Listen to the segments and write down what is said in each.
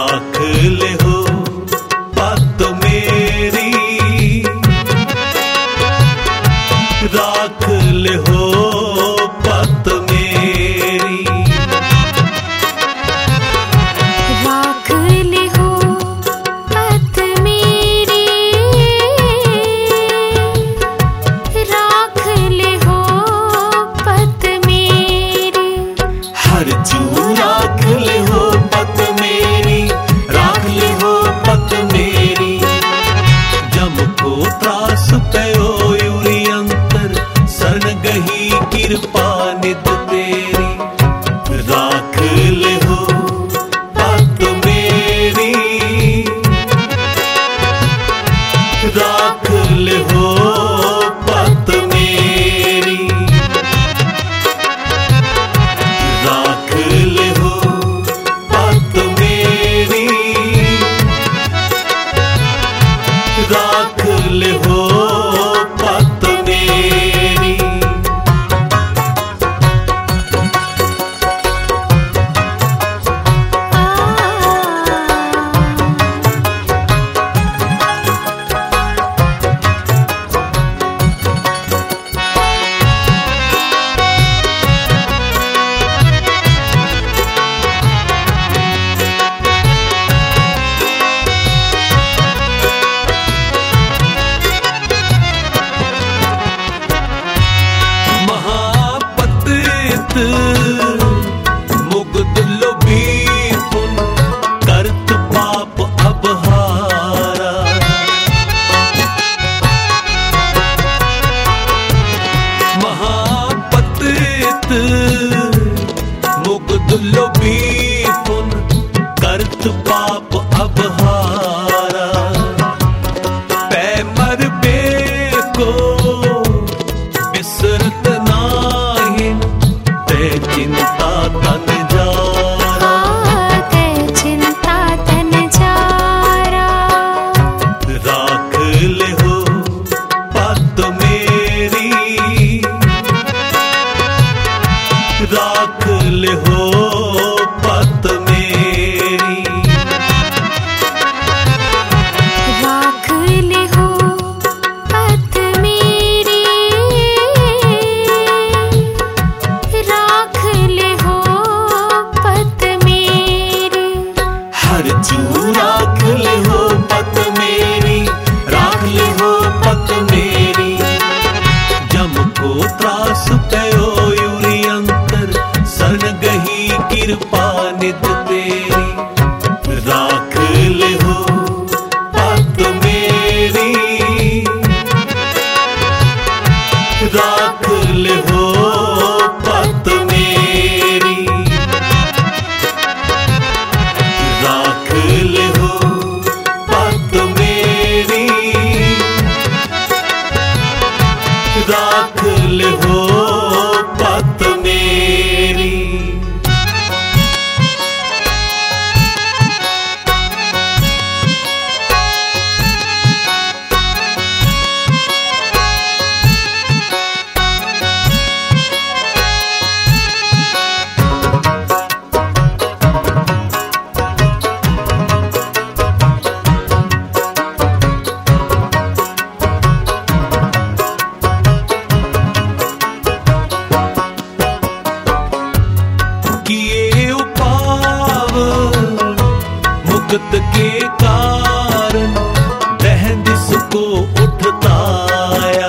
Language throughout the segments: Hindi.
राख ले हो पत मेरी, राख ले हो पत मेरी, राख ले हो पत मेरी, राख ले हो पत मेरी, हर जू राख ले हो पत मेरी, राख ले हो पत मेरी, जम को त्रास पयो यूरी अंतर शरण गही कृपा नित तेरी, राख ले हो पत मेरी, राख ले हो पत मेरी, राख ले हो पत मेरी, राख ले हो पत मेरी। महापतित मुग्ध लोभी पुन करत पाप अबहारा, महापतित मुग्ध लोभी पुन करत पाप अबहारा, पै मर बेको बिसरत नाहिन ते चिंता तन जारा, ते चिंता तन जारा, राख ले हो पत मेरी, राख ले हो पत मेरी, राख ले हो पत मेरी, राख ले हो पत मेरी, हर जू राख ले हो पत मेरी, राख ले हो पत मेरी, जम को त्रास पयो यूरी अंतर शरण गही कृपा नित तेरी, राख ले हो पत मेरी, राख ले हो पत मेरी, राख ले हो पत मेरी, राख ले हो पत मेरी। किए उपाव मुक्त के कारण दहदिस को उठताया,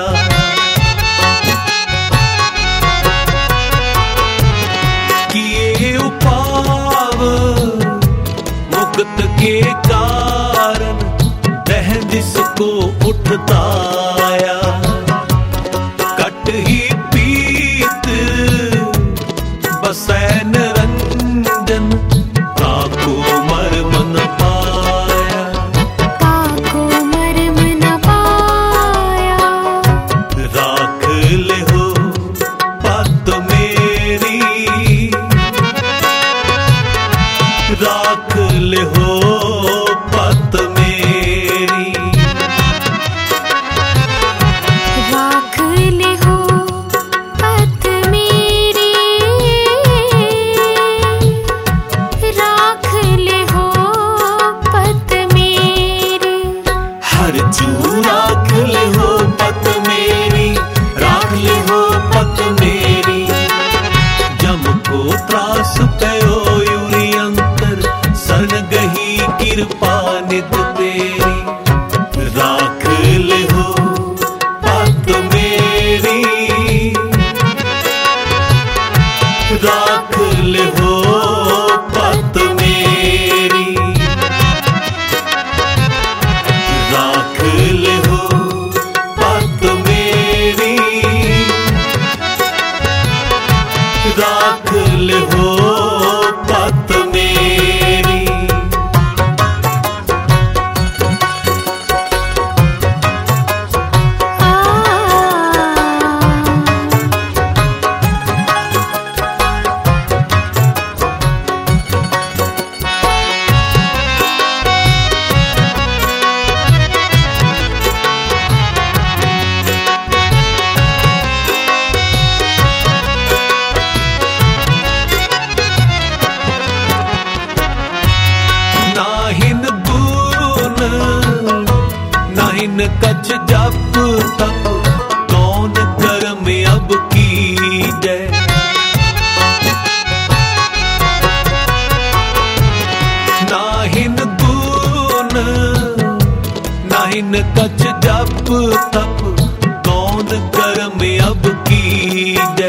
किए उपाव मुक्त के कारण दहदिस को उठताया, कट ही पीत बसैन रंजन ताको मर्म न पाया, ताको मर्म न पाया, राख ले हो पत मेरी, राख ले हो पत मेरी, राख ले हो पत मेरी, राख ले हो कृपा नित तेरी, राख ले हो पत मेरी, राख ले हो पत मेरी, राख ले हो पत मेरी, राख ले हो पत मेरी। नाहिन कछ जप तप कौन कर्म अब कीजै, नाहिन गुण नाहिन कछ जप तप कौन कर्म अब कीजै,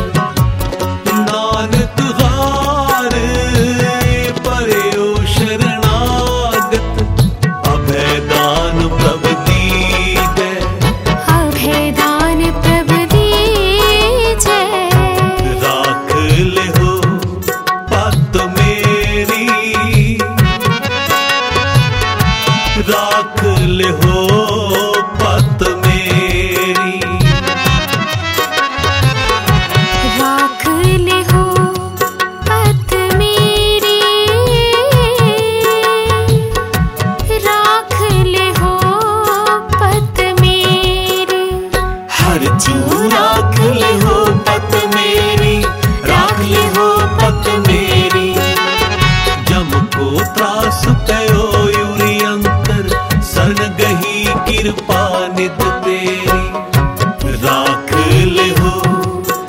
नानक हार परयो शरणागत अभय दान प्रभ दीजै, अभय दान प्रभ दीजै, राख ले हो पत मेरी, राख ले हो पत मेरी, राख ले हो पत मेरी, राख ले हो पत मेरी, हर जू राख ले हो पत मेरी, राख ले हो पत मेरी, जम को त्रास पयो यूरी अंतर शरण गही कृपा नित तेरी, राख ले हो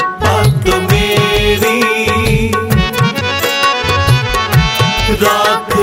पत मेरी, राख